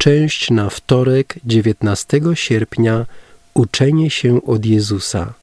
Część na wtorek, 19 sierpnia. Uczenie się od Jezusa.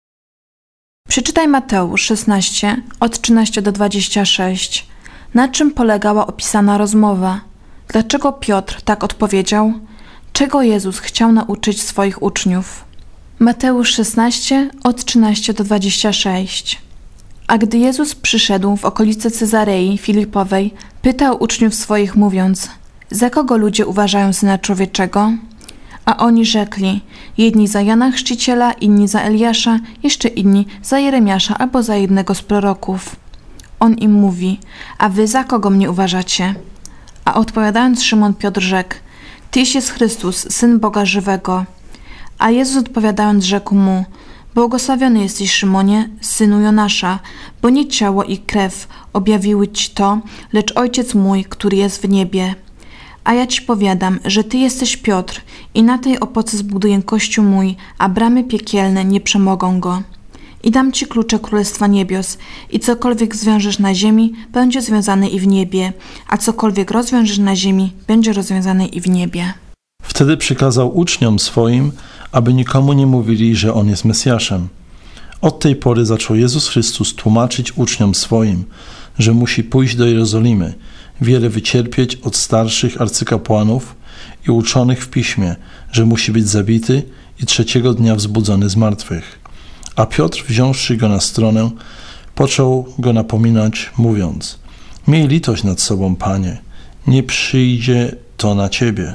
Przeczytaj Mateusz 16, od 13 do 26. Na czym polegała opisana rozmowa? Dlaczego Piotr tak odpowiedział? Czego Jezus chciał nauczyć swoich uczniów? Mateusz 16, od 13 do 26. A gdy Jezus przyszedł w okolice Cezarei Filipowej, pytał uczniów swoich, mówiąc: za kogo ludzie uważają Syna Człowieczego? A oni rzekli: jedni za Jana Chrzciciela, inni za Eliasza, jeszcze inni za Jeremiasza albo za jednego z proroków. On im mówi: a wy za kogo mnie uważacie? A odpowiadając Szymon Piotr rzekł: Tyś jest Chrystus, Syn Boga żywego. A Jezus odpowiadając rzekł mu: błogosławiony jesteś, Szymonie, synu Jonasza, bo nie ciało i krew objawiły ci to, lecz Ojciec mój, który jest w niebie. A ja ci powiadam, że ty jesteś Piotr i na tej opoce zbuduję kościół mój, a bramy piekielne nie przemogą go. I dam ci klucze Królestwa Niebios i cokolwiek zwiążesz na ziemi, będzie związane i w niebie, a cokolwiek rozwiążesz na ziemi, będzie rozwiązane i w niebie. Wtedy przykazał uczniom swoim, aby nikomu nie mówili, że On jest Mesjaszem. Od tej pory zaczął Jezus Chrystus tłumaczyć uczniom swoim, że musi pójść do Jerozolimy, wiele wycierpieć od starszych arcykapłanów i uczonych w piśmie, że musi być zabity i 3 dnia wzbudzony z martwych. A Piotr, wziąwszy go na stronę, począł go napominać, mówiąc: miej litość nad sobą, Panie, nie przyjdzie to na ciebie.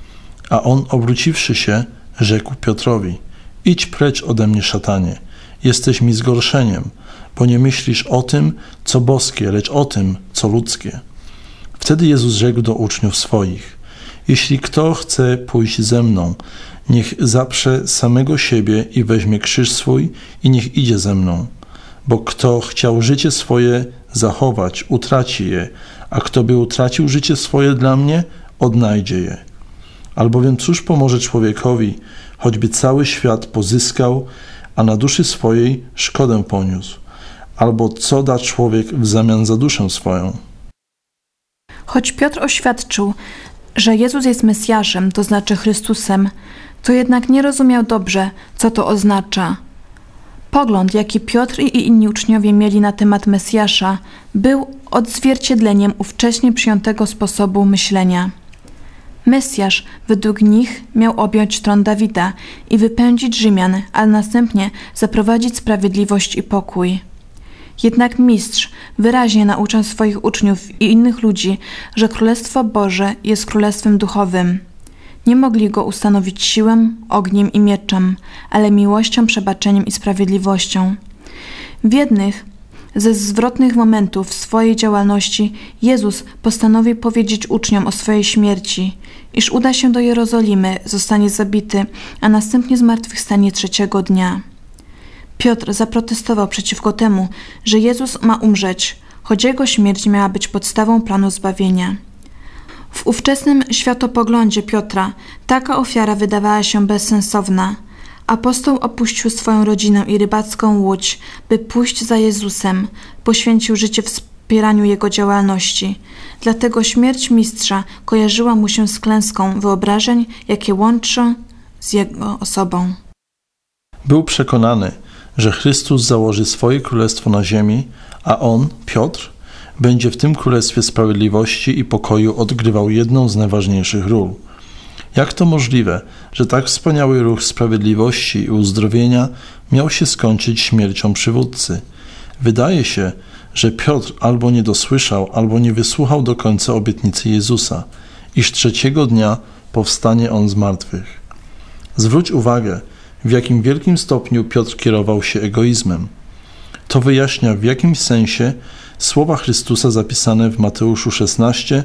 A on, obróciwszy się, rzekł Piotrowi: idź precz ode mnie, szatanie, jesteś mi zgorszeniem, bo nie myślisz o tym, co boskie, lecz o tym, co ludzkie. Wtedy Jezus rzekł do uczniów swoich: jeśli kto chce pójść ze mną, niech zaprze samego siebie i weźmie krzyż swój i niech idzie ze mną. Bo kto chciał życie swoje zachować, utraci je, a kto by utracił życie swoje dla mnie, odnajdzie je. Albowiem cóż pomoże człowiekowi, choćby cały świat pozyskał, a na duszy swojej szkodę poniósł? Albo co da człowiek w zamian za duszę swoją? Choć Piotr oświadczył, że Jezus jest Mesjaszem, to znaczy Chrystusem, to jednak nie rozumiał dobrze, co to oznacza. Pogląd, jaki Piotr i inni uczniowie mieli na temat Mesjasza, był odzwierciedleniem ówcześnie przyjętego sposobu myślenia. Mesjasz według nich miał objąć tron Dawida i wypędzić Rzymian, a następnie zaprowadzić sprawiedliwość i pokój. Jednak mistrz wyraźnie nauczał swoich uczniów i innych ludzi, że Królestwo Boże jest królestwem duchowym. Nie mogli go ustanowić siłą, ogniem i mieczem, ale miłością, przebaczeniem i sprawiedliwością. W jednych ze zwrotnych momentów swojej działalności Jezus postanowił powiedzieć uczniom o swojej śmierci, iż uda się do Jerozolimy, zostanie zabity, a następnie zmartwychwstanie 3 dnia. Piotr zaprotestował przeciwko temu, że Jezus ma umrzeć, choć jego śmierć miała być podstawą planu zbawienia. W ówczesnym światopoglądzie Piotra taka ofiara wydawała się bezsensowna. Apostoł opuścił swoją rodzinę i rybacką łódź, by pójść za Jezusem, poświęcił życie wspieraniu Jego działalności. Dlatego śmierć mistrza kojarzyła mu się z klęską wyobrażeń, jakie łączą z Jego osobą. Był przekonany, że Chrystus założy swoje królestwo na ziemi, a on, Piotr, będzie w tym królestwie sprawiedliwości i pokoju odgrywał jedną z najważniejszych ról. Jak to możliwe, że tak wspaniały ruch sprawiedliwości i uzdrowienia miał się skończyć śmiercią przywódcy? Wydaje się, że Piotr albo nie dosłyszał, albo nie wysłuchał do końca obietnicy Jezusa, iż 3 dnia powstanie On z martwych. Zwróć uwagę, w jakim wielkim stopniu Piotr kierował się egoizmem. To wyjaśnia w jakimś sensie słowa Chrystusa zapisane w Mateuszu 16,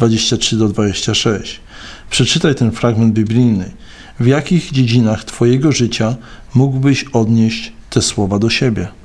23-26. Przeczytaj ten fragment biblijny. W jakich dziedzinach Twojego życia mógłbyś odnieść te słowa do siebie?